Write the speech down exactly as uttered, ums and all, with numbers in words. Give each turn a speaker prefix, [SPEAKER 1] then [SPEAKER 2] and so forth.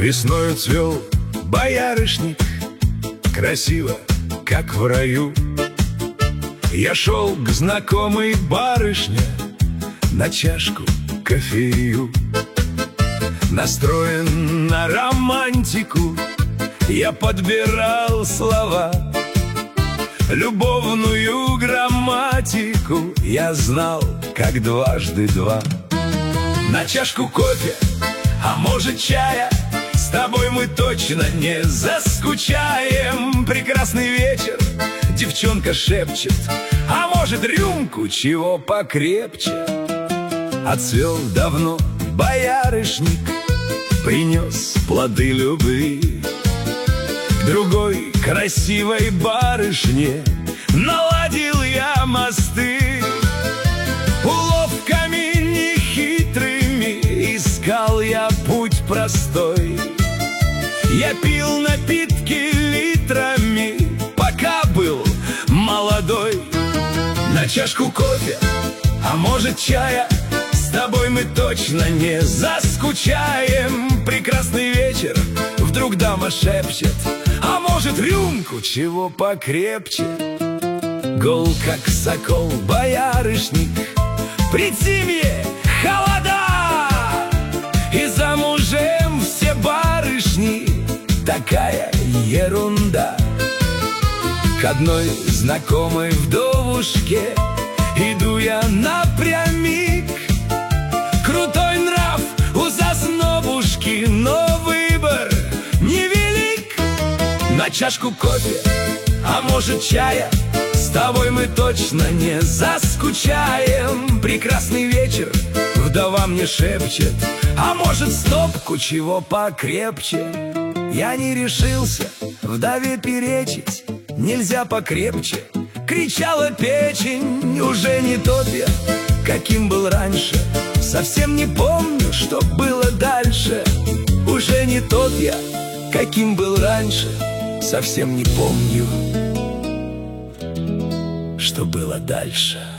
[SPEAKER 1] Весною цвел боярышник, красиво, как в раю. Я шел к знакомой барышне на чашку кофею. Настроен на романтику, я подбирал слова. Любовную грамматику я знал, как дважды два. На чашку кофе, а может чая, с тобой мы точно не заскучаем. Прекрасный вечер, девчонка шепчет, а может рюмку чего покрепче. Отцвел давно боярышник, принес плоды любви. К другой красивой барышне наладил я мосты. Уловками нехитрыми искал я путь простой. Я пил напитки литрами, пока был молодой. На чашку кофе, а может чая, с тобой мы точно не заскучаем. Прекрасный вечер, вдруг дама шепчет, а может рюмку чего покрепче. Гол как сокол боярышник, при зимье холода, и за мужем все барышни такая ерунда. К одной знакомой вдовушке иду я напрямик. Крутой нрав у зазнобушки, но выбор невелик. На чашку кофе, а может чая, с тобой мы точно не заскучаем. Прекрасный вечер, вдова мне шепчет, а может стопку чего покрепче. Я не решился вдове перечить, нельзя покрепче. Кричала печень, уже не тот я, каким был раньше. Совсем не помню, что было дальше. Уже не тот я, каким был раньше. Совсем не помню, что было дальше.